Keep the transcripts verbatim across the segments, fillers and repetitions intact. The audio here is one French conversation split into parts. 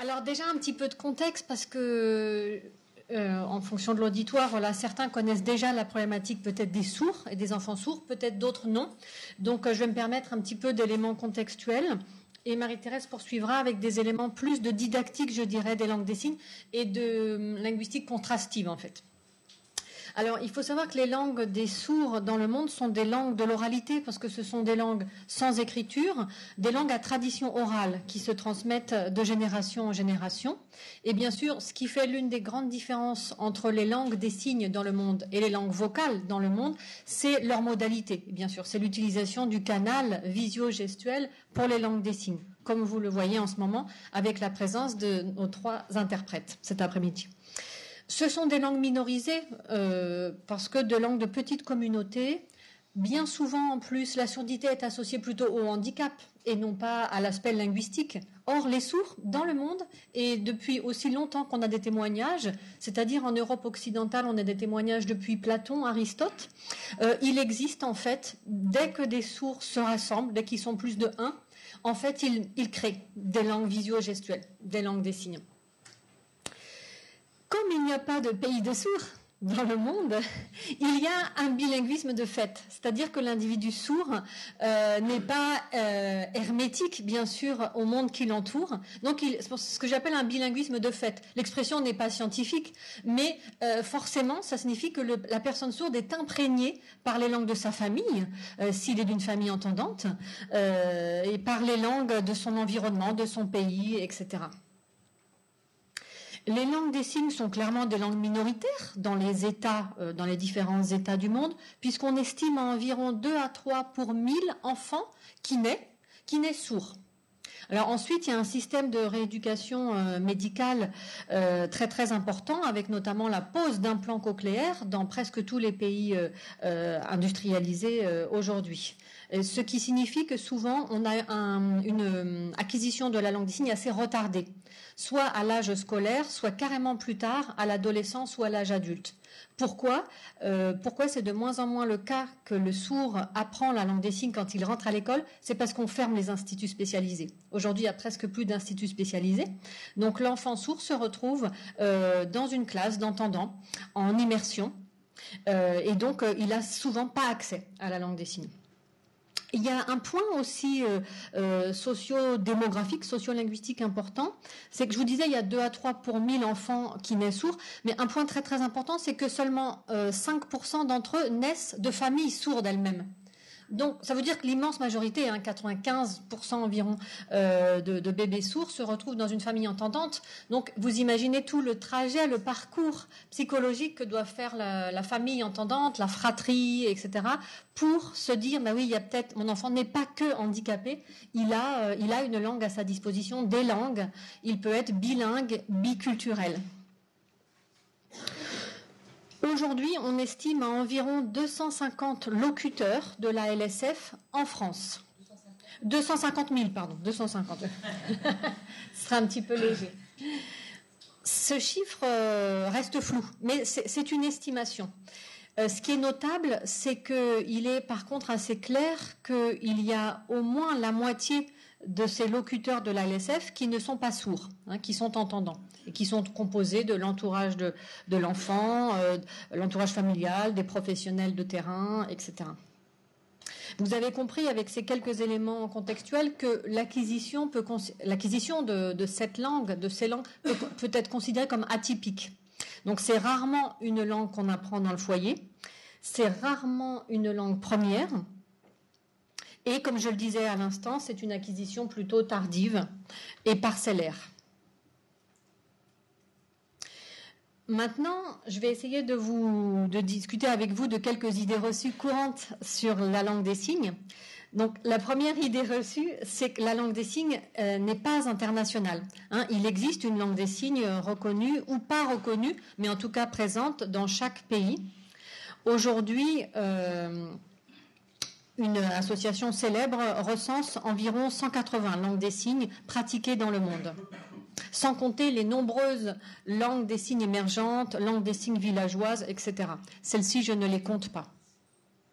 Alors déjà un petit peu de contexte parce que euh, en fonction de l'auditoire, voilà, certains connaissent déjà la problématique peut-être des sourds et des enfants sourds, peut-être d'autres non. Donc euh, je vais me permettre un petit peu d'éléments contextuels. Et Marie-Thérèse poursuivra avec des éléments plus de didactique, je dirais, des langues des signes et de linguistique contrastive, en fait. Alors, il faut savoir que les langues des sourds dans le monde sont des langues de l'oralité, parce que ce sont des langues sans écriture, des langues à tradition orale, qui se transmettent de génération en génération. Et bien sûr, ce qui fait l'une des grandes différences entre les langues des signes dans le monde et les langues vocales dans le monde, c'est leur modalité. Et bien sûr, c'est l'utilisation du canal visio-gestuel pour les langues des signes, comme vous le voyez en ce moment, avec la présence de nos trois interprètes cet après-midi. Ce sont des langues minorisées euh, parce que de langues de petites communautés, bien souvent en plus la surdité est associée plutôt au handicap et non pas à l'aspect linguistique. Or les sourds dans le monde, et depuis aussi longtemps qu'on a des témoignages, c'est-à-dire en Europe occidentale on a des témoignages depuis Platon, Aristote, euh, il existe en fait, dès que des sourds se rassemblent, dès qu'ils sont plus de un, en fait ils, ils créent des langues visio-gestuelles, des langues des signes. Comme il n'y a pas de pays de sourds dans le monde, il y a un bilinguisme de fait, c'est-à-dire que l'individu sourd euh, n'est pas euh, hermétique, bien sûr, au monde qui l'entoure. Donc, il, c'est ce que j'appelle un bilinguisme de fait. L'expression n'est pas scientifique, mais euh, forcément, ça signifie que le, la personne sourde est imprégnée par les langues de sa famille, euh, s'il est d'une famille entendante, euh, et par les langues de son environnement, de son pays, et cetera. Les langues des signes sont clairement des langues minoritaires dans les États, euh, dans les différents États du monde, puisqu'on estime à environ deux à trois pour mille enfants qui naissent, qui naissent sourds. Alors ensuite, il y a un système de rééducation euh, médicale euh, très très important, avec notamment la pose d'implants cochléaires dans presque tous les pays euh, euh, industrialisés euh, aujourd'hui. Ce qui signifie que souvent on a un, une acquisition de la langue des signes assez retardée, soit à l'âge scolaire, soit carrément plus tard à l'adolescence ou à l'âge adulte. Pourquoi euh, Pourquoi c'est de moins en moins le cas que le sourd apprend la langue des signes quand il rentre à l'école? C'est parce qu'on ferme les instituts spécialisés. Aujourd'hui, il y a presque plus d'instituts spécialisés. Donc l'enfant sourd se retrouve euh, dans une classe d'entendants en immersion euh, et donc euh, il a souvent pas accès à la langue des signes. Il y a un point aussi euh, euh, socio-démographique, socio-linguistique important, c'est que je vous disais il y a deux à trois pour mille enfants qui naissent sourds, mais un point très très important, c'est que seulement euh, cinq pour cent d'entre eux naissent de familles sourdes elles-mêmes. Donc, ça veut dire que l'immense majorité, hein, quatre-vingt-quinze pour cent environ euh, de, de bébés sourds se retrouvent dans une famille entendante. Donc, vous imaginez tout le trajet, le parcours psychologique que doit faire la, la famille entendante, la fratrie, et cetera, pour se dire, bah oui, il y a peut-être, mon enfant n'est pas que handicapé, il a, euh, il a une langue à sa disposition, des langues, il peut être bilingue, biculturel. Aujourd'hui, on estime à environ deux cent cinquante locuteurs de la L S F en France. deux cent cinquante mille, pardon, deux cent cinquante. Ce sera un petit peu léger. Ce chiffre euh, reste flou, mais c'est, c'est une estimation. Euh, ce qui est notable, c'est qu'il est par contre assez clair qu'il y a au moins la moitié de ces locuteurs de la L S F qui ne sont pas sourds, hein, qui sont entendants, et qui sont composés de l'entourage de, de l'enfant, euh, l'entourage familial, des professionnels de terrain, et cetera. Vous avez compris avec ces quelques éléments contextuels que l'acquisition, peut, l'acquisition de, de cette langue, de ces langues, peut, peut être considérée comme atypique. Donc c'est rarement une langue qu'on apprend dans le foyer, c'est rarement une langue première, et comme je le disais à l'instant, c'est une acquisition plutôt tardive et parcellaire. Maintenant, je vais essayer de vous de discuter avec vous de quelques idées reçues courantes sur la langue des signes. Donc, la première idée reçue, c'est que la langue des signes euh, n'est pas internationale. Hein, il existe une langue des signes reconnue ou pas reconnue, mais en tout cas présente dans chaque pays. Aujourd'hui, euh, une association célèbre recense environ cent quatre-vingts langues des signes pratiquées dans le monde, sans compter les nombreuses langues des signes émergentes, langues des signes villageoises, et cetera. Celles-ci, je ne les compte pas.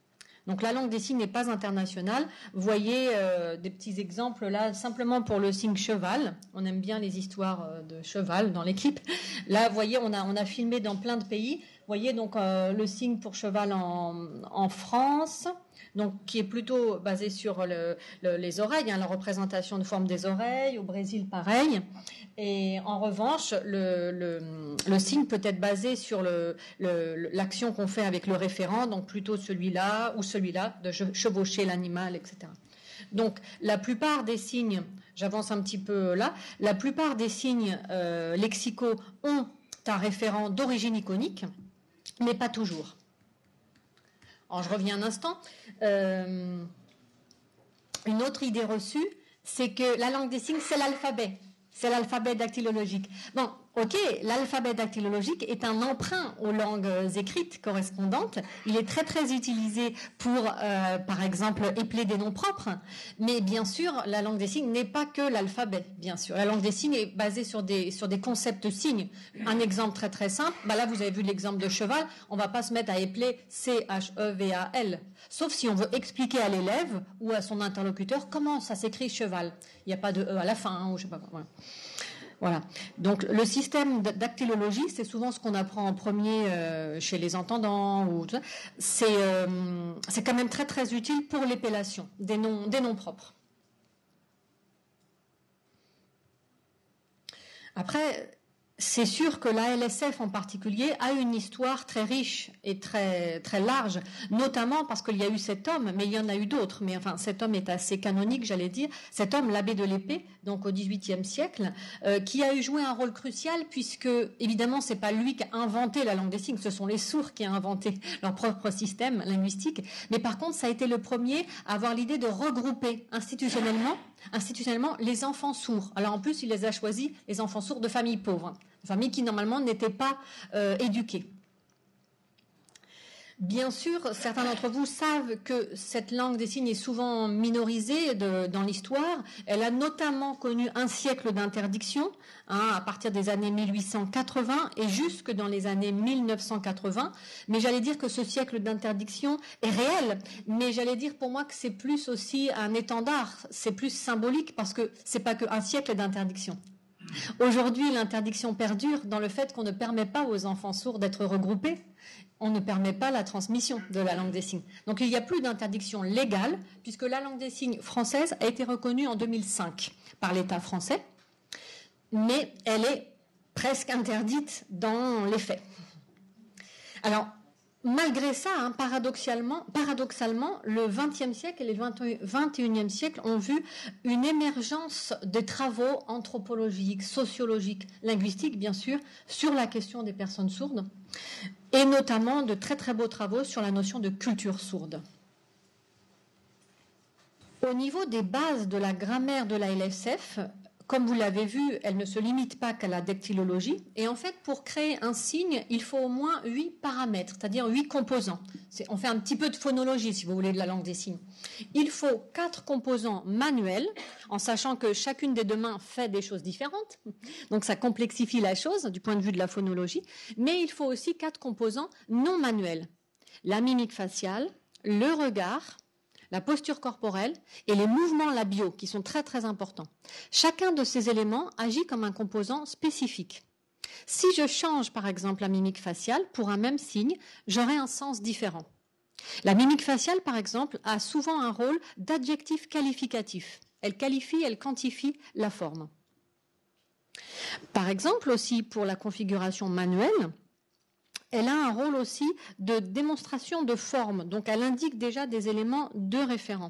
Donc la langue des signes n'est pas internationale. Vous voyez euh, des petits exemples là, simplement pour le signe cheval. On aime bien les histoires euh, de cheval dans l'équipe. Là, vous voyez, on a, on a filmé dans plein de pays. Vous voyez donc euh, le signe pour cheval en, en France, donc qui est plutôt basé sur le, le, les oreilles, hein, la représentation de forme des oreilles. Au Brésil, pareil. Et en revanche, le, le, le signe peut être basé sur le, le, l'action qu'on fait avec le référent, donc plutôt celui-là ou celui-là, de chevaucher l'animal, et cetera. Donc la plupart des signes, j'avance un petit peu là, la plupart des signes euh, lexicaux ont un référent d'origine iconique, mais pas toujours. Alors je reviens un instant. Euh, une autre idée reçue, c'est que la langue des signes, c'est l'alphabet. C'est l'alphabet dactylologique. Bon, ok, l'alphabet dactylologique est un emprunt aux langues écrites correspondantes. Il est très très utilisé pour, euh, par exemple, épeler des noms propres. Mais bien sûr, la langue des signes n'est pas que l'alphabet, bien sûr. La langue des signes est basée sur des, sur des concepts signes. Un exemple très très simple, bah là vous avez vu l'exemple de cheval, on ne va pas se mettre à épeler C H E V A L. Sauf si on veut expliquer à l'élève ou à son interlocuteur comment ça s'écrit cheval. Il n'y a pas de E à la fin, hein, ou je sais pas quoi. Voilà. Voilà. Donc le système dactylologie, c'est souvent ce qu'on apprend en premier euh, chez les entendants. Ou c'est euh, c'est quand même très très utile pour l'épellation des noms des noms propres. Après, c'est sûr que l'A L S F en particulier a une histoire très riche et très très large, notamment parce qu'il y a eu cet homme, mais il y en a eu d'autres. Mais enfin, cet homme est assez canonique, j'allais dire. Cet homme, l'abbé de l'Épée, donc au dix-huitième siècle, euh, qui a eu joué un rôle crucial, puisque évidemment, c'est pas lui qui a inventé la langue des signes, ce sont les sourds qui ont inventé leur propre système linguistique. Mais par contre, ça a été le premier à avoir l'idée de regrouper institutionnellement, institutionnellement les enfants sourds. Alors en plus, il les a choisis, les enfants sourds de familles pauvres. Familles qui normalement n'étaient pas euh, éduquées. Bien sûr, certains d'entre vous savent que cette langue des signes est souvent minorisée de, dans l'histoire. Elle a notamment connu un siècle d'interdiction, hein, à partir des années mille huit cent quatre-vingts et jusque dans les années mille neuf cent quatre-vingts. Mais j'allais dire que ce siècle d'interdiction est réel. Mais j'allais dire pour moi que c'est plus aussi un étendard, c'est plus symbolique parce que c'est pas qu'un siècle d'interdiction. Aujourd'hui, l'interdiction perdure dans le fait qu'on ne permet pas aux enfants sourds d'être regroupés. On ne permet pas la transmission de la langue des signes. Donc il n'y a plus d'interdiction légale puisque la langue des signes française a été reconnue en deux mille cinq par l'État français, mais elle est presque interdite dans les faits. Alors, malgré ça, hein, paradoxalement, paradoxalement, le vingtième siècle et le vingt et unième siècle ont vu une émergence des travaux anthropologiques, sociologiques, linguistiques, bien sûr, sur la question des personnes sourdes, et notamment de très très beaux travaux sur la notion de culture sourde. Au niveau des bases de la grammaire de l'A L S F, comme vous l'avez vu, elle ne se limite pas qu'à la dactylologie. Et en fait, pour créer un signe, il faut au moins huit paramètres, c'est-à-dire huit composants. C'est, on fait un petit peu de phonologie, si vous voulez, de la langue des signes. Il faut quatre composants manuels, en sachant que chacune des deux mains fait des choses différentes. Donc ça complexifie la chose du point de vue de la phonologie. Mais il faut aussi quatre composants non manuels. La mimique faciale, le regard, la posture corporelle et les mouvements labiaux qui sont très très importants. Chacun de ces éléments agit comme un composant spécifique. Si je change par exemple la mimique faciale pour un même signe, j'aurai un sens différent. La mimique faciale par exemple a souvent un rôle d'adjectif qualificatif. Elle qualifie, elle quantifie la forme. Par exemple aussi pour la configuration manuelle, elle a un rôle aussi de démonstration de forme, donc elle indique déjà des éléments de référent.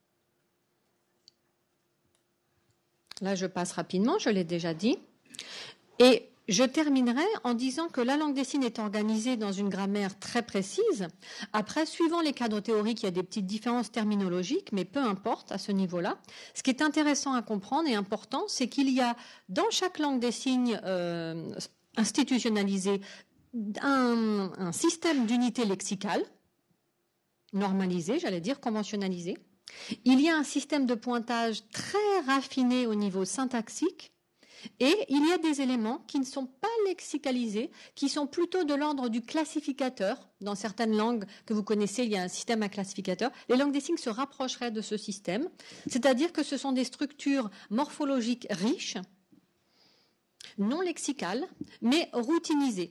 Là, je passe rapidement, je l'ai déjà dit. Et je terminerai en disant que la langue des signes est organisée dans une grammaire très précise. Après, suivant les cadres théoriques, il y a des petites différences terminologiques, mais peu importe à ce niveau-là. Ce qui est intéressant à comprendre et important, c'est qu'il y a dans chaque langue des signes euh, institutionnalisée Un, un système d'unité lexicale, normalisé, j'allais dire, conventionnalisé. Il y a un système de pointage très raffiné au niveau syntaxique et il y a des éléments qui ne sont pas lexicalisées, qui sont plutôt de l'ordre du classificateur. Dans certaines langues que vous connaissez, il y a un système à classificateur. Les langues des signes se rapprocheraient de ce système, c'est-à-dire que ce sont des structures morphologiques riches, non lexicales, mais routinisées.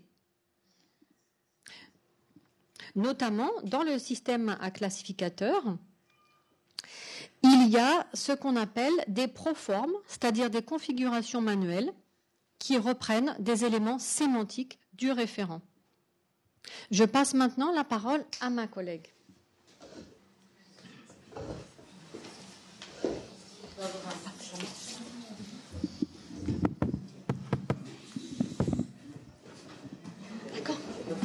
Notamment, dans le système à classificateur, il y a ce qu'on appelle des proformes, c'est-à-dire des configurations manuelles qui reprennent des éléments sémantiques du référent. Je passe maintenant la parole à ma collègue. D'accord.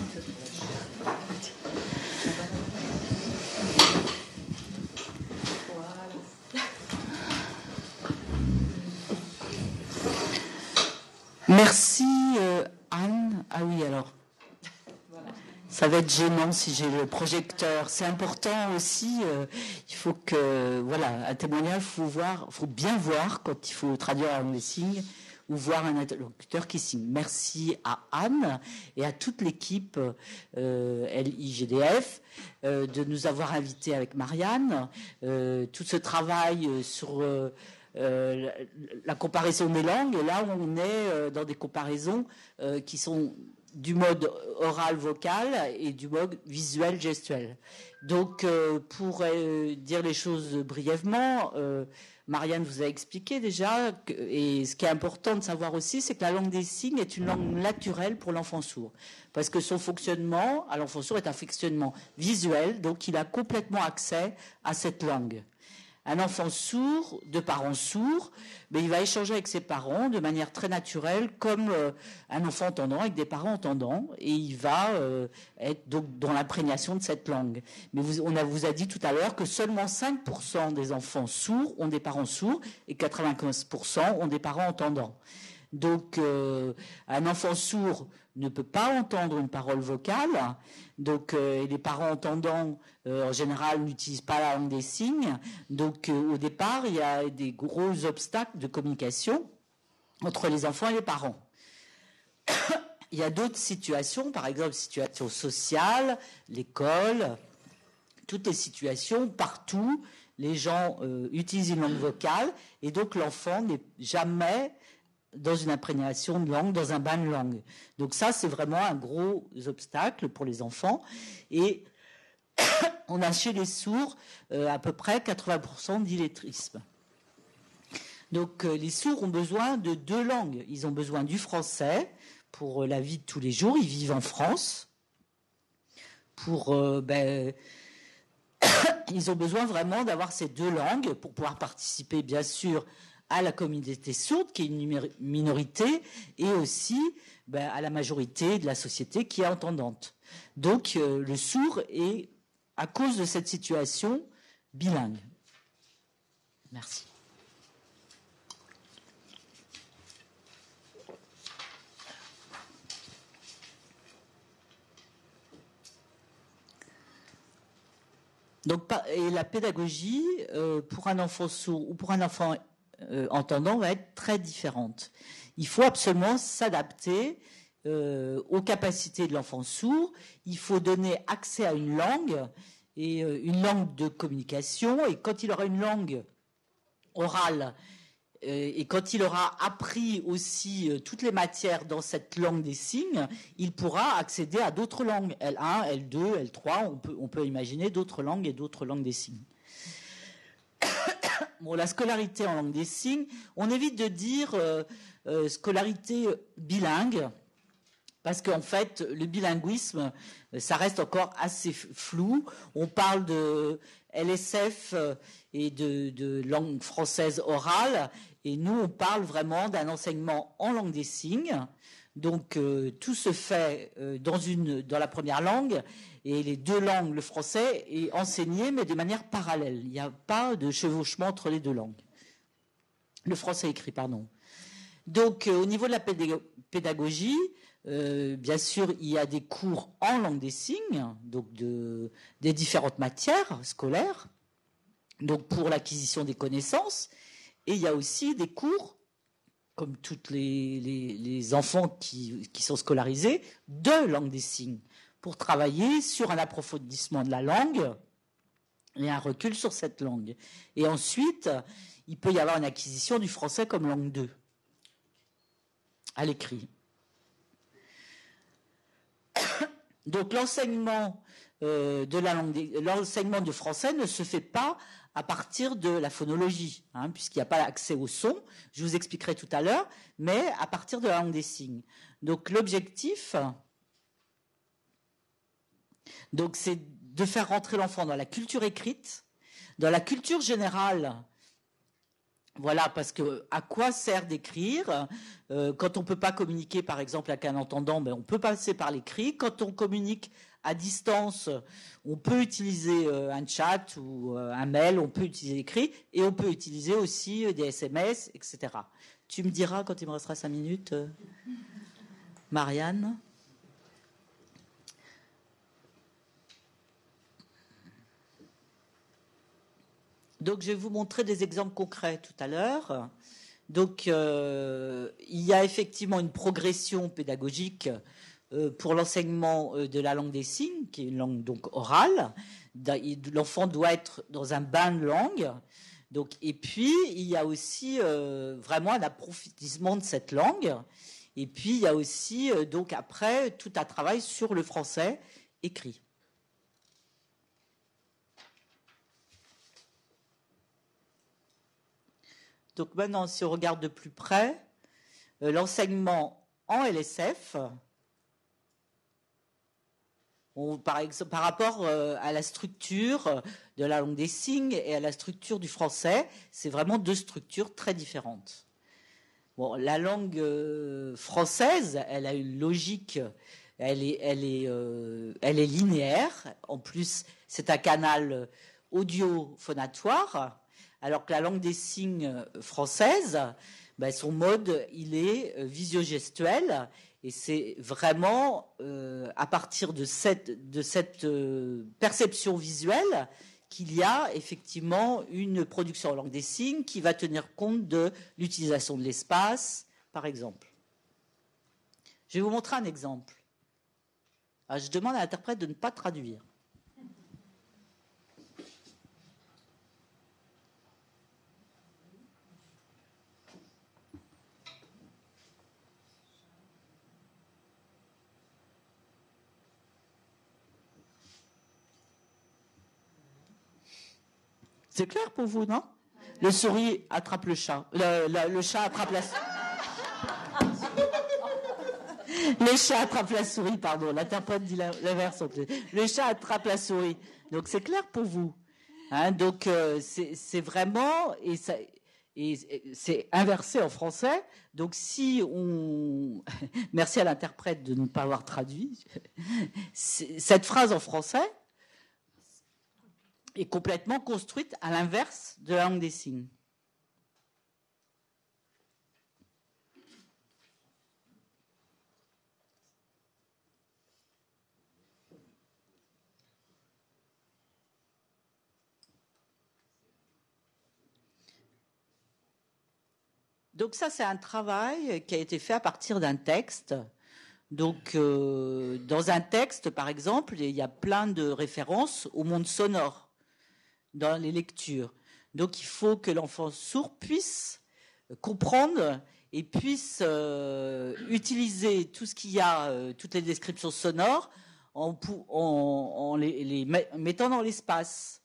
Merci euh, Anne. Ah oui, alors, ça va être gênant si j'ai le projecteur. C'est important aussi, euh, il faut que, voilà, un témoignage, il faut voir, faut bien voir quand il faut traduire en des signes ou voir un interlocuteur qui signe. Merci à Anne et à toute l'équipe euh, L I G D F euh, de nous avoir invités avec Marianne. Euh, tout ce travail sur... Euh, Euh, la, la comparaison des langues, et là on est euh, dans des comparaisons euh, qui sont du mode oral-vocal et du mode visuel-gestuel. Donc euh, pour euh, dire les choses brièvement, euh, Marianne vous a expliqué déjà, que, et ce qui est important de savoir aussi, c'est que la langue des signes est une langue naturelle pour l'enfant sourd, parce que son fonctionnement à l'enfant sourd est un fonctionnement visuel, donc il a complètement accès à cette langue. Un enfant sourd, de parents sourds, mais il va échanger avec ses parents de manière très naturelle, comme euh, un enfant entendant avec des parents entendants, et il va euh, être donc dans l'imprégnation de cette langue. Mais vous, on a, vous a dit tout à l'heure que seulement cinq pour cent des enfants sourds ont des parents sourds et quatre-vingt-quinze pour cent ont des parents entendants. Donc, euh, un enfant sourd ne peut pas entendre une parole vocale. Donc, euh, les parents entendants, euh, en général, n'utilisent pas la langue des signes. Donc, euh, au départ, il y a des gros obstacles de communication entre les enfants et les parents. Il y a d'autres situations, par exemple, situations sociales, l'école, toutes les situations, partout, les gens euh, utilisent une langue vocale, et donc l'enfant n'est jamais dans une imprégnation de langue, dans un bain de langue. Donc ça, c'est vraiment un gros obstacle pour les enfants. Et on a chez les sourds euh, à peu près quatre-vingts pour cent d'illettrisme. Donc euh, les sourds ont besoin de deux langues. Ils ont besoin du français pour euh, la vie de tous les jours. Ils vivent en France. Pour, euh, ben, ils ont besoin vraiment d'avoir ces deux langues pour pouvoir participer, bien sûr, à la communauté sourde, qui est une minorité, et aussi ben, à la majorité de la société qui est entendante. Donc euh, le sourd est, à cause de cette situation, bilingue. Merci. Donc, et la pédagogie, euh, pour un enfant sourd ou pour un enfant Euh, entendant va être très différente. Il faut absolument s'adapter euh, aux capacités de l'enfant sourd. Il faut donner accès à une langue et euh, une langue de communication. Et quand il aura une langue orale euh, et quand il aura appris aussi euh, toutes les matières dans cette langue des signes, il pourra accéder à d'autres langues, L un, L deux, L trois. On peut, on peut imaginer d'autres langues et d'autres langues des signes. Bon, la scolarité en langue des signes, on évite de dire euh, euh, scolarité bilingue, parce qu'en fait, le bilinguisme, ça reste encore assez flou. On parle de L S F et de, de langue française orale, et nous, on parle vraiment d'un enseignement en langue des signes. Donc, euh, tout se fait euh, dans, une, dans la première langue, et les deux langues, le français, est enseigné, mais de manière parallèle. Il n'y a pas de chevauchement entre les deux langues. Le français écrit, pardon. Donc, euh, au niveau de la pédagogie, euh, bien sûr, il y a des cours en langue des signes, donc de, des différentes matières scolaires, donc pour l'acquisition des connaissances, et il y a aussi des cours comme tous les, les, les enfants qui, qui sont scolarisés, de langue des signes pour travailler sur un approfondissement de la langue et un recul sur cette langue. Et ensuite, il peut y avoir une acquisition du français comme langue deux à l'écrit. Donc l'enseignement euh, de la langue, des, l'enseignement du français ne se fait pas à partir de la phonologie, hein, puisqu'il n'y a pas accès au son, je vous expliquerai tout à l'heure, mais à partir de la langue des signes. Donc l'objectif, donc, c'est de faire rentrer l'enfant dans la culture écrite, dans la culture générale. Voilà, parce que à quoi sert d'écrire euh, quand on ne peut pas communiquer, par exemple, avec un entendant, ben, on peut passer par l'écrit. Quand on communique à distance, on peut utiliser euh, un chat ou euh, un mail, on peut utiliser l'écrit, et on peut utiliser aussi euh, des S M S, et cetera. Tu me diras quand il me restera cinq minutes, euh, Marianne. Donc, je vais vous montrer des exemples concrets tout à l'heure. Donc, euh, il y a effectivement une progression pédagogique euh, pour l'enseignement euh, de la langue des signes, qui est une langue donc orale. L'enfant doit être dans un bain de langue. Donc, et puis, il y a aussi euh, vraiment un approfondissement de cette langue. Et puis, il y a aussi, euh, donc après, tout un travail sur le français écrit. Donc maintenant, si on regarde de plus près, euh, l'enseignement en L S F, on, par, exemple, par rapport euh, à la structure de la langue des signes et à la structure du français, c'est vraiment deux structures très différentes. Bon, la langue euh, française, elle a une logique, elle est, elle est, euh, elle est linéaire. En plus, c'est un canal audio-phonatoire. Alors que la langue des signes française, ben son mode, il est visio-gestuel. Et c'est vraiment euh, à partir de cette, de cette euh, perception visuelle qu'il y a effectivement une production en langue des signes qui va tenir compte de l'utilisation de l'espace, par exemple. Je vais vous montrer un exemple. Alors, je demande à l'interprète de ne pas traduire. C'est clair pour vous, non? Le souris attrape le chat. Le, le, le chat attrape la souris. Le chat attrape la souris, pardon. L'interprète dit l'inverse. Le chat attrape la souris. Donc c'est clair pour vous. Hein, donc euh, c'est vraiment... Et, ça, et c'est inversé en français. Donc si on... Merci à l'interprète de ne pas avoir traduit. Cette phrase en français est complètement construite à l'inverse de la langue des signes. Donc ça, c'est un travail qui a été fait à partir d'un texte. Donc, euh, dans un texte, par exemple, il y a plein de références au monde sonore dans les lectures. Donc, il faut que l'enfant sourd puisse comprendre et puisse euh, utiliser tout ce qu'il y a, euh, toutes les descriptions sonores, en, en, en les, les mettant dans l'espace.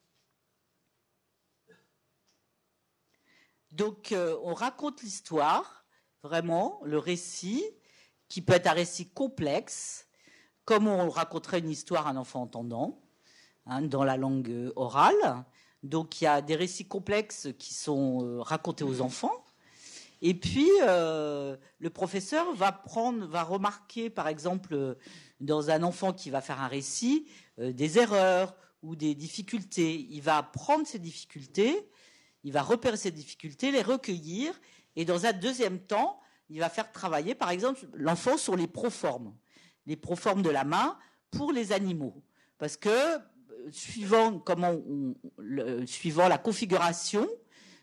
Donc, euh, on raconte l'histoire, vraiment, le récit, qui peut être un récit complexe, comme on raconterait une histoire à un enfant entendant, hein, dans la langue orale. Donc, il y a des récits complexes qui sont euh, racontés aux enfants. Et puis, euh, le professeur va prendre, va remarquer, par exemple, dans un enfant qui va faire un récit, euh, des erreurs ou des difficultés. Il va prendre ces difficultés, il va repérer ces difficultés, les recueillir, et dans un deuxième temps, il va faire travailler, par exemple, l'enfant sur les proformes, les proformes de la main pour les animaux. Parce que, suivant, comment on, le, suivant la configuration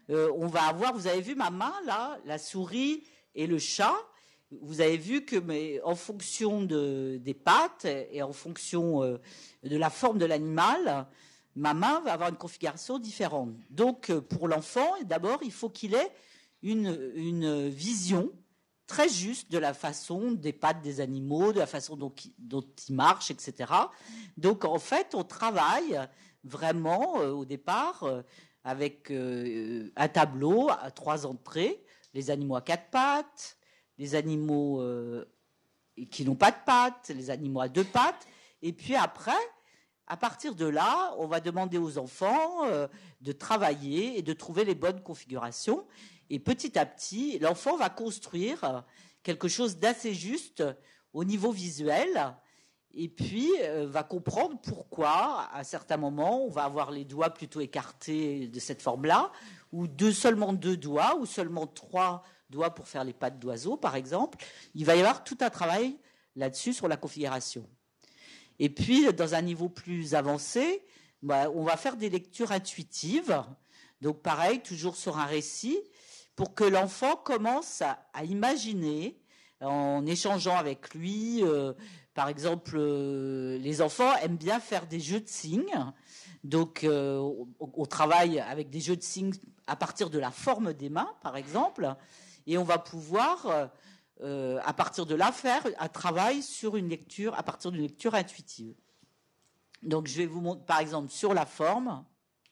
euh, on va avoir, vous avez vu ma main là, la souris et le chat. Vous avez vu que, mais en fonction de, des pattes et en fonction euh, de la forme de l'animal, ma main va avoir une configuration différente. Donc, euh, pour l'enfant, d'abord, il faut qu'il ait une, une vision très juste de la façon des pattes des animaux, de la façon dont, dont ils marchent, et cetera. Donc, en fait, on travaille vraiment, euh, au départ, euh, avec euh, un tableau à trois entrées, les animaux à quatre pattes, les animaux euh, qui n'ont pas de pattes, les animaux à deux pattes. Et puis après, à partir de là, on va demander aux enfants euh, de travailler et de trouver les bonnes configurations. Et petit à petit, l'enfant va construire quelque chose d'assez juste au niveau visuel. Et puis, euh, va comprendre pourquoi, à certains moments, on va avoir les doigts plutôt écartés de cette forme-là, ou deux, seulement deux doigts, ou seulement trois doigts pour faire les pattes d'oiseau, par exemple. Il va y avoir tout un travail là-dessus sur la configuration. Et puis, dans un niveau plus avancé, bah, on va faire des lectures intuitives. Donc, pareil, toujours sur un récit, pour que l'enfant commence à, à imaginer, en échangeant avec lui. Euh, par exemple, euh, les enfants aiment bien faire des jeux de signes. Donc, euh, on, on travaille avec des jeux de signes à partir de la forme des mains, par exemple. Et on va pouvoir, euh, à partir de là, faire un travail sur une lecture, à partir d'une lecture intuitive. Donc, je vais vous montrer, par exemple, sur la forme,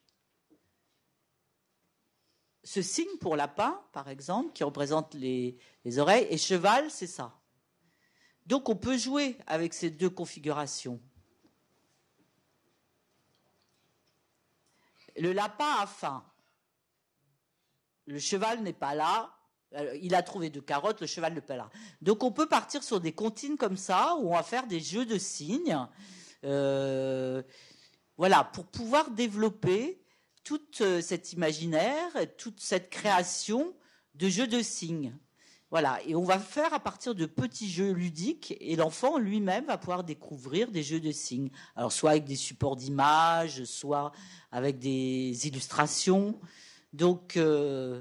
ce signe pour lapin, par exemple, qui représente les, les oreilles, et cheval, c'est ça. Donc, on peut jouer avec ces deux configurations. Le lapin a faim. Le cheval n'est pas là. Il a trouvé deux carottes, le cheval n'est pas là. Donc, on peut partir sur des comptines comme ça, où on va faire des jeux de signes. Euh, voilà, pour pouvoir développer tout cet imaginaire, toute cette création de jeux de signes. Voilà, et on va faire à partir de petits jeux ludiques, et l'enfant lui-même va pouvoir découvrir des jeux de signes. Alors, soit avec des supports d'images, soit avec des illustrations. Donc, euh,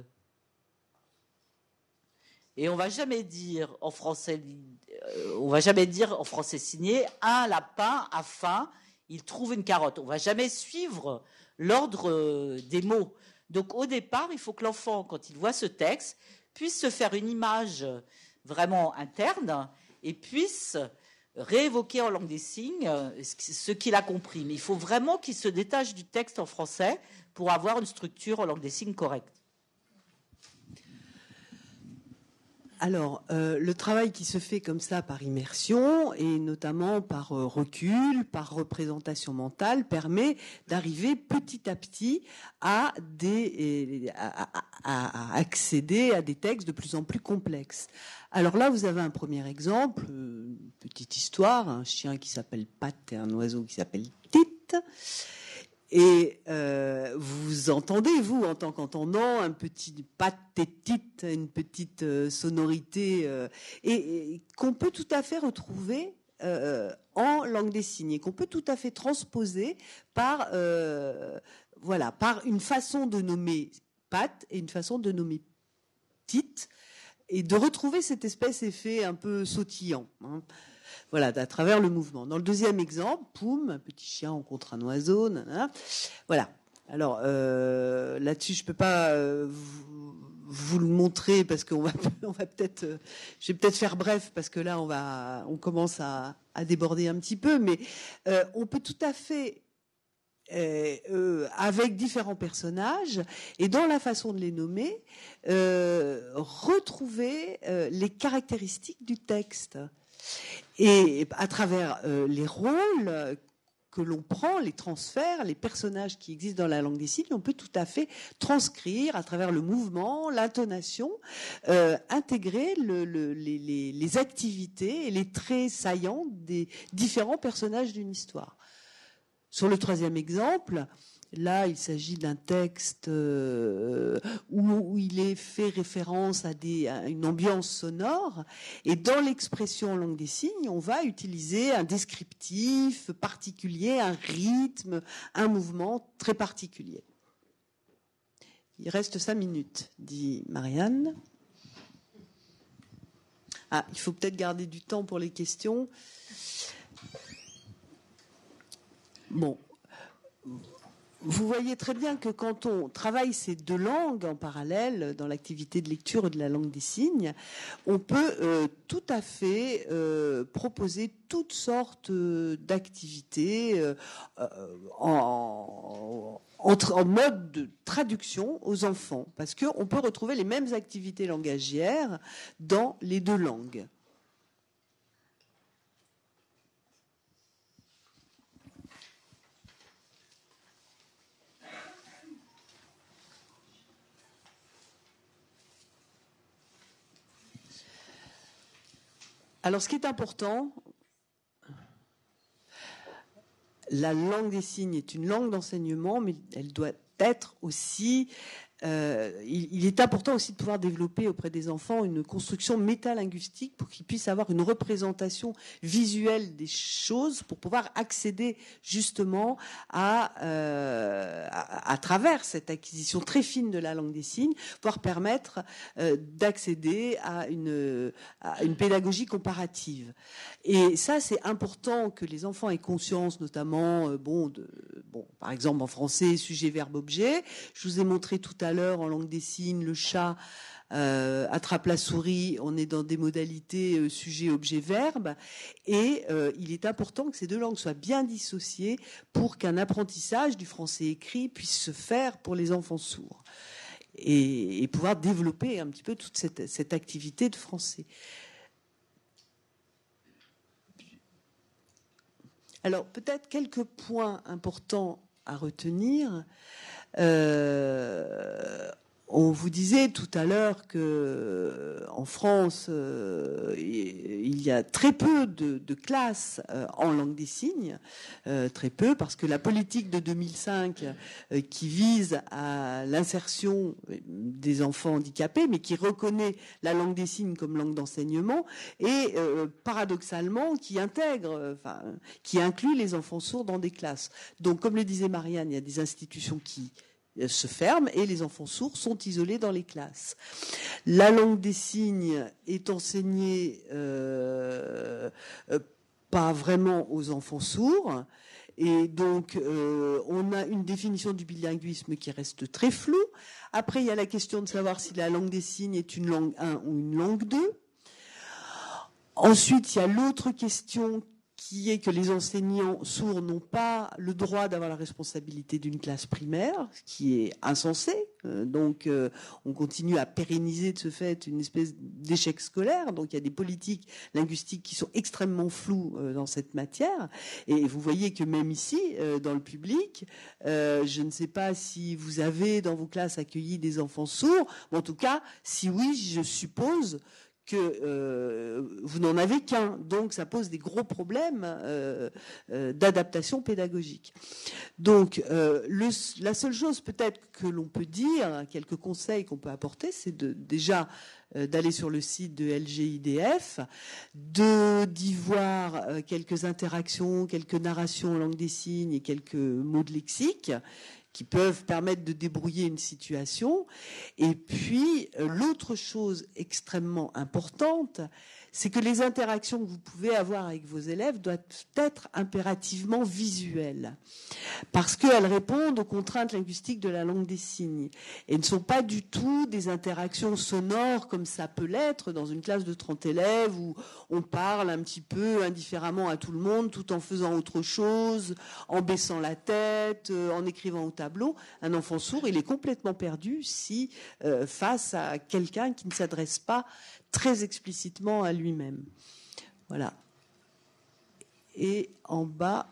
et on va jamais dire en français, euh, on va jamais dire en français signé, un lapin a faim, il trouve une carotte. On va jamais suivre l'ordre euh, des mots. Donc, au départ, il faut que l'enfant, quand il voit ce texte, puisse se faire une image vraiment interne et puisse réévoquer en langue des signes ce qu'il a compris. Mais il faut vraiment qu'il se détache du texte en français pour avoir une structure en langue des signes correcte. Alors, euh, le travail qui se fait comme ça par immersion et notamment par euh, recul, par représentation mentale, permet d'arriver petit à petit à, des, à, à, à, à accéder à des textes de plus en plus complexes. Alors là, vous avez un premier exemple, une petite histoire, un chien qui s'appelle Pat et un oiseau qui s'appelle Tite. Et euh, vous entendez, vous, en tant qu'entendant, un petit patétite, une petite euh, sonorité, euh, et, et qu'on peut tout à fait retrouver euh, en langue des signes, et qu'on peut tout à fait transposer par, euh, voilà, par une façon de nommer Pat et une façon de nommer Tite, et de retrouver cette espèce d'effet un peu sautillant, hein. Voilà, à travers le mouvement. Dans le deuxième exemple, Poum, un petit chien rencontre un oiseau, nanana. Voilà. Alors euh, là-dessus, je peux pas euh, vous, vous le montrer parce qu'on va, on va peut-être, euh, je vais peut-être faire bref parce que là, on va, on commence à, à déborder un petit peu, mais euh, on peut tout à fait Euh, euh, avec différents personnages et dans la façon de les nommer, euh, retrouver euh, les caractéristiques du texte. Et à travers euh, les rôles que l'on prend, les transferts, les personnages qui existent dans la langue des signes, on peut tout à fait transcrire à travers le mouvement, l'intonation, euh, intégrer le, le, les, les, les activités et les traits saillants des différents personnages d'une histoire. Sur le troisième exemple, là, il s'agit d'un texte euh, où, où il est fait référence à, des, à une ambiance sonore. Et dans l'expression en langue des signes, on va utiliser un descriptif particulier, un rythme, un mouvement très particulier. Il reste cinq minutes, dit Marianne. Ah, il faut peut-être garder du temps pour les questions. Bon. Vous voyez très bien que quand on travaille ces deux langues en parallèle dans l'activité de lecture et de la langue des signes, on peut euh, tout à fait euh, proposer toutes sortes euh, d'activités euh, en, en, en mode de traduction aux enfants, parce qu'on peut retrouver les mêmes activités langagières dans les deux langues. Alors, ce qui est important, la langue des signes est une langue d'enseignement, mais elle doit être aussi... Euh, il, il est important aussi de pouvoir développer auprès des enfants une construction métalinguistique pour qu'ils puissent avoir une représentation visuelle des choses, pour pouvoir accéder justement à, euh, à, à travers cette acquisition très fine de la langue des signes, pouvoir permettre euh, d'accéder à une, à une pédagogie comparative. Et ça, c'est important que les enfants aient conscience, notamment, euh, bon, de, bon, par exemple en français, sujet, verbe, objet. Je vous ai montré tout à à l'heure en langue des signes, le chat euh, attrape la souris, on est dans des modalités euh, sujet, objet, verbe, et euh, il est important que ces deux langues soient bien dissociées pour qu'un apprentissage du français écrit puisse se faire pour les enfants sourds et, et pouvoir développer un petit peu toute cette, cette activité de français. Alors peut-être quelques points importants à retenir. Euh, on vous disait tout à l'heure que en France, euh, il y a très peu de, de classes euh, en langue des signes, euh, très peu, parce que la politique de deux mille cinq, euh, qui vise à l'insertion des enfants handicapés, mais qui reconnaît la langue des signes comme langue d'enseignement, et euh, paradoxalement qui intègre, enfin, qui inclut les enfants sourds dans des classes. Donc, comme le disait Marianne, il y a des institutions qui se ferment et les enfants sourds sont isolés dans les classes. La langue des signes est enseignée euh, euh, pas vraiment aux enfants sourds. Et donc, euh, on a une définition du bilinguisme qui reste très floue. Après, il y a la question de savoir si la langue des signes est une langue un ou une langue deux. Ensuite, il y a l'autre question qui est que les enseignants sourds n'ont pas le droit d'avoir la responsabilité d'une classe primaire, ce qui est insensé. Donc, euh, on continue à pérenniser de ce fait une espèce d'échec scolaire. Donc, il y a des politiques linguistiques qui sont extrêmement floues euh, dans cette matière. Et vous voyez que même ici, euh, dans le public, euh, je ne sais pas si vous avez dans vos classes accueilli des enfants sourds. Mais en tout cas, si oui, je suppose que euh, vous n'en avez qu'un, donc ça pose des gros problèmes euh, euh, d'adaptation pédagogique. Donc, euh, le, la seule chose peut-être que l'on peut dire, quelques conseils qu'on peut apporter, c'est de, déjà euh, d'aller sur le site de L G I D F, de d'y voir euh, quelques interactions, quelques narrations en langue des signes et quelques mots de lexique qui peuvent permettre de débrouiller une situation. Et puis, euh, l'autre chose extrêmement importante, c'est que les interactions que vous pouvez avoir avec vos élèves doivent être impérativement visuelles, parce qu'elles répondent aux contraintes linguistiques de la langue des signes, et ne sont pas du tout des interactions sonores comme ça peut l'être dans une classe de trente élèves, où on parle un petit peu indifféremment à tout le monde, tout en faisant autre chose, en baissant la tête, en écrivant au tableau. Un enfant sourd, il est complètement perdu si euh, face à quelqu'un qui ne s'adresse pas très explicitement à lui-même. Voilà. Et en bas,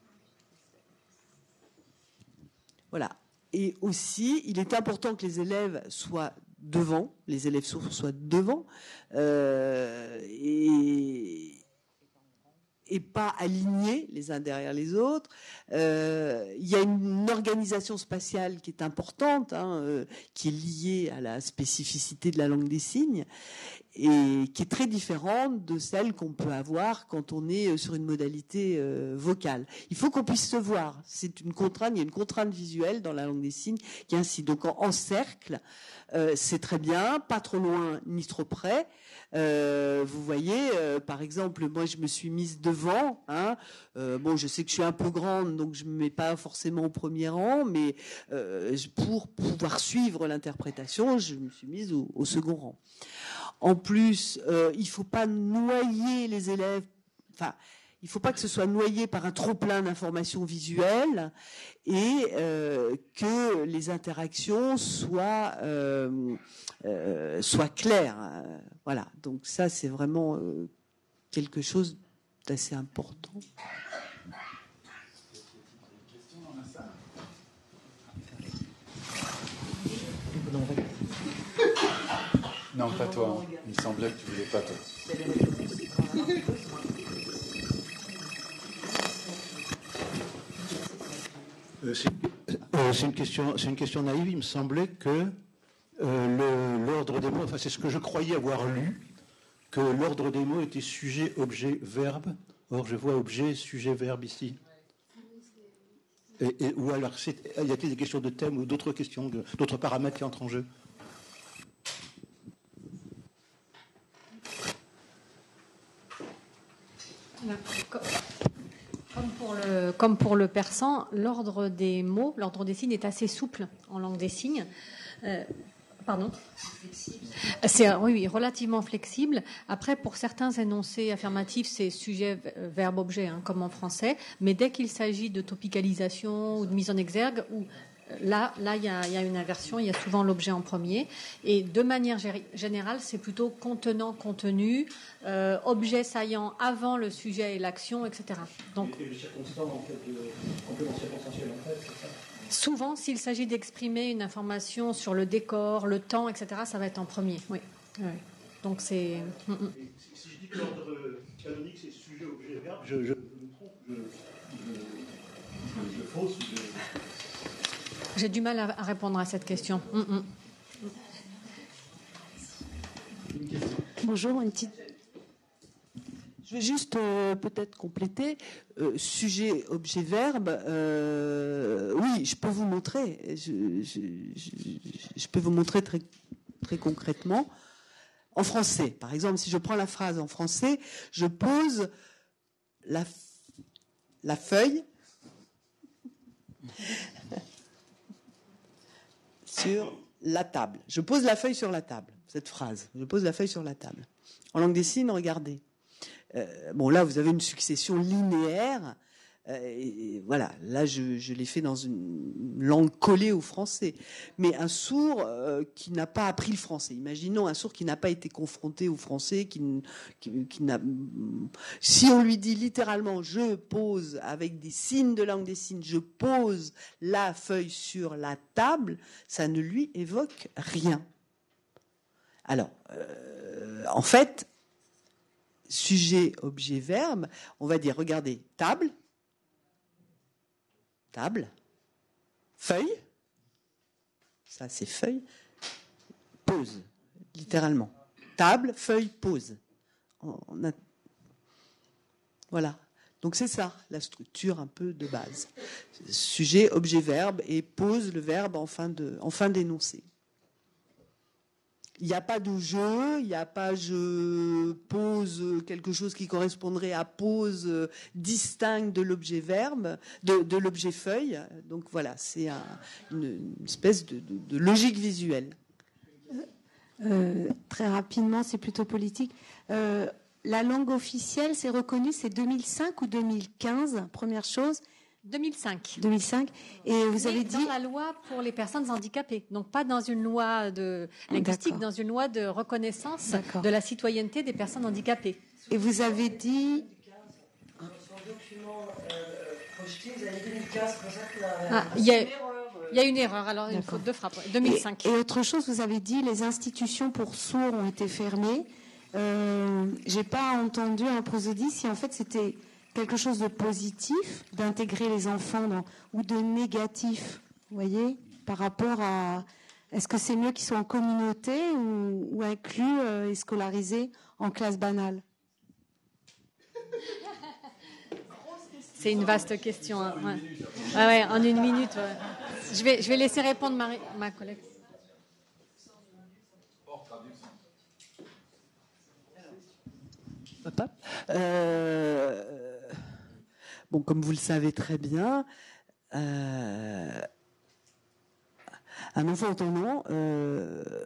voilà. Et aussi, il est important que les élèves soient devant, les élèves sourds soient devant, euh, et et pas alignés les uns derrière les autres. Euh, il y a une organisation spatiale qui est importante, hein, euh, qui est liée à la spécificité de la langue des signes et qui est très différente de celle qu'on peut avoir quand on est sur une modalité euh, vocale. Il faut qu'on puisse se voir. C'est une contrainte, il y a une contrainte visuelle dans la langue des signes qui est ainsi. Donc en, en cercle, euh, c'est très bien, pas trop loin ni trop près. Euh, vous voyez, euh, par exemple, moi je me suis mise devant. Hein, euh, bon, je sais que je suis un peu grande, donc je me mets pas forcément au premier rang, mais euh, pour pouvoir suivre l'interprétation, je me suis mise au, au second rang. En plus, euh, il ne faut pas noyer les élèves, enfin, il ne faut pas que ce soit noyé par un trop-plein d'informations visuelles et euh, que les interactions soient, euh, euh, soient claires. Voilà, donc ça, c'est vraiment euh, quelque chose d'assez important. Non, pas toi. Il me semblait que tu voulais pas toi. Euh, c'est, euh, c'est une question, c'est une question naïve. Il me semblait que euh, le, l'ordre des mots, enfin c'est ce que je croyais avoir lu, que l'ordre des mots était sujet, objet, verbe. Or je vois objet, sujet, verbe ici. Et, et, ou alors, c'est, y a-t-il des questions de thème ou d'autres questions, de, d'autres paramètres qui entrent en jeu? Comme pour le, comme pour le persan, l'ordre des mots, l'ordre des signes est assez souple en langue des signes. Euh, pardon. C'est oui, oui, relativement flexible. Après, pour certains énoncés affirmatifs, c'est sujet, verbe, objet, hein, comme en français. Mais dès qu'il s'agit de topicalisation ou de mise en exergue, ou Là, là, il y a, il y a une inversion. Il y a souvent l'objet en premier. Et de manière générale, c'est plutôt contenant, contenu, euh, objet saillant avant le sujet et l'action, et cetera. Donc, et le circonstant, en fait, de complément circonstanciel, en fait, c'est ça. Souvent, s'il s'agit d'exprimer une information sur le décor, le temps, et cetera, ça va être en premier. Oui. oui. Donc c'est. Mm-mm. Si, si je dis que l'ordre canonique c'est sujet, objet, verbe, je, je, je me trompe, je, je, je, je fausse. Je... J'ai du mal à répondre à cette question. Mmh. Bonjour, une petite. Je vais juste euh, peut-être compléter. Euh, sujet, objet, verbe. Euh, oui, je peux vous montrer. Je, je, je, je peux vous montrer très, très concrètement. En français, par exemple, si je prends la phrase en français, je pose la, la feuille sur la table. Je pose la feuille sur la table, cette phrase. Je pose la feuille sur la table. En langue des signes, regardez. Euh, bon, là, vous avez une succession linéaire. Euh, et voilà, là, je, je l'ai fait dans une langue collée au français. Mais un sourd euh, qui n'a pas appris le français. Imaginons un sourd qui n'a pas été confronté au français, qui, qui, qui n'a... Si on lui dit littéralement, je pose avec des signes de langue des signes, je pose la feuille sur la table, ça ne lui évoque rien. Alors, euh, en fait, sujet, objet, verbe, on va dire, regardez, table, table, feuille, ça c'est feuille, pause, littéralement. Table, feuille, pause. On a... Voilà. Donc c'est ça, la structure un peu de base. Sujet, objet, verbe, et pose le verbe en fin de, en fin d'énoncé. Il n'y a pas de jeu, il n'y a pas je pose quelque chose qui correspondrait à pose distincte de l'objet verbe, de, de l'objet feuille. Donc voilà, c'est un, une, une espèce de, de, de logique visuelle. Euh, très rapidement, c'est plutôt politique. Euh, la langue officielle, c'est reconnu, c'est deux mille cinq ou deux mille quinze, première chose. deux mille cinq. deux mille cinq. Et vous Mais avez dit... dans la loi pour les personnes handicapées. Donc pas dans une loi de linguistique, D'accord. dans une loi de reconnaissance D'accord. de la citoyenneté des personnes handicapées. Et vous avez dit... Dans son document euh, projeté, vous avez deux mille quinze, c'est pour ça que la, Ah, il y a, il y a une erreur, alors une D'accord. faute de frappe. deux mille cinq. Et, et autre chose, vous avez dit les institutions pour sourds ont été fermées. Euh, j'ai pas entendu un prosodie si en fait c'était quelque chose de positif d'intégrer les enfants dans, ou de négatif, vous voyez, par rapport à... Est-ce que c'est mieux qu'ils soient en communauté ou, ou inclus euh, et scolarisés en classe banale? C'est une vaste question. Hein. Ouais. Ah ouais, en une minute. Ouais. Je vais, je vais laisser répondre ma, ma collègue. Euh, bon, comme vous le savez très bien, euh, un enfant entendant, euh,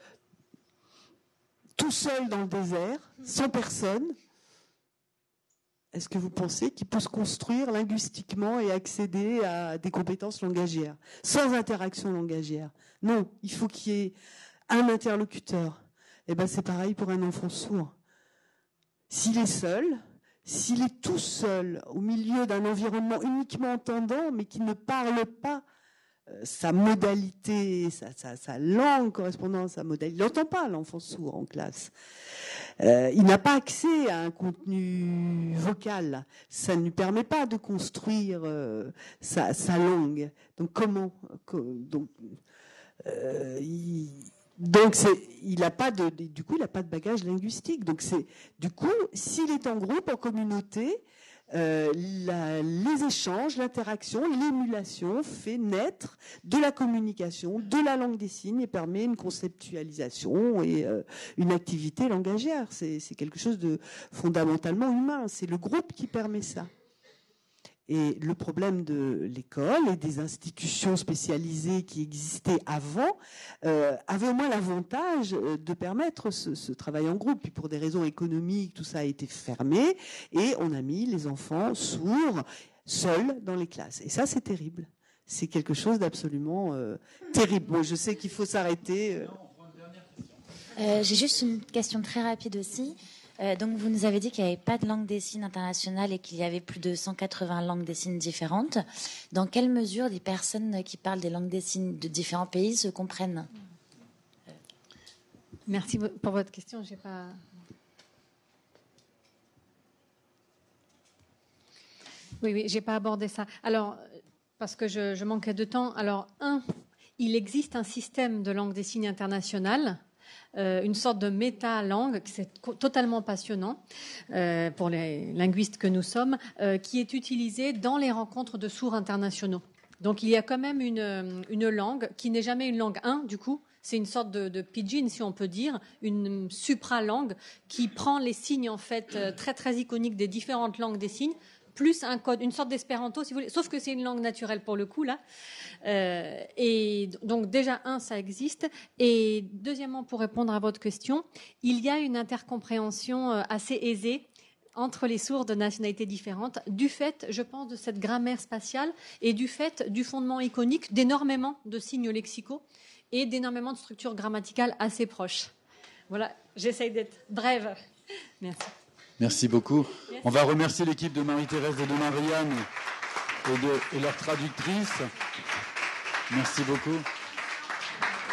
tout seul dans le désert, sans personne, est-ce que vous pensez qu'il peut se construire linguistiquement et accéder à des compétences langagières, sans interaction langagière? Non, il faut qu'il y ait un interlocuteur. Et ben, c'est pareil pour un enfant sourd. S'il est seul, s'il est tout seul au milieu d'un environnement uniquement entendant, mais qui ne parle pas euh, sa modalité, sa, sa, sa langue correspondant à sa modalité, il n'entend pas l'enfant sourd en classe. Euh, il n'a pas accès à un contenu vocal. Ça ne lui permet pas de construire euh, sa, sa langue. Donc comment donc, euh, il, Donc, c'est, il n'a pas de, du coup, il n'a pas de bagage linguistique. Donc, c'est, du coup, s'il est en groupe, en communauté, euh, la, les échanges, l'interaction, l'émulation fait naître de la communication, de la langue des signes et permet une conceptualisation et euh, une activité langagière. C'est, c'est quelque chose de fondamentalement humain. C'est le groupe qui permet ça. Et le problème de l'école et des institutions spécialisées qui existaient avant euh, avait au moins l'avantage de permettre ce, ce travail en groupe. Puis pour des raisons économiques, tout ça a été fermé et on a mis les enfants sourds seuls dans les classes. Et ça, c'est terrible. C'est quelque chose d'absolument euh, terrible. Bon, je sais qu'il faut s'arrêter. Euh. Euh, j'ai juste une question très rapide aussi. Euh, donc, vous nous avez dit qu'il n'y avait pas de langue des signes internationale et qu'il y avait plus de cent quatre-vingts langues des signes différentes. Dans quelle mesure des personnes qui parlent des langues des signes de différents pays se comprennent? Merci pour votre question. J'ai pas... Oui, oui, j'ai pas abordé ça. Alors, parce que je, je manquais de temps. Alors, un, il existe un système de langue des signes internationale. Euh, une sorte de méta-langue, c'est totalement passionnant euh, pour les linguistes que nous sommes, euh, qui est utilisée dans les rencontres de sourds internationaux. Donc il y a quand même une, une langue qui n'est jamais une langue un, du coup, c'est une sorte de, de pidgin, si on peut dire, une supralangue qui prend les signes en fait très très iconiques des différentes langues des signes, plus un code, une sorte d'espéranto, si vous voulez, sauf que c'est une langue naturelle pour le coup, là. Euh, et donc, déjà, un, ça existe. Et deuxièmement, pour répondre à votre question, il y a une intercompréhension assez aisée entre les sourds de nationalités différentes, du fait, je pense, de cette grammaire spatiale et du fait du fondement iconique d'énormément de signes lexicaux et d'énormément de structures grammaticales assez proches. Voilà, j'essaye d'être brève. Merci. Merci beaucoup. Merci. On va remercier l'équipe de Marie-Thérèse et de Marianne et, de, et leur traductrice. Merci beaucoup.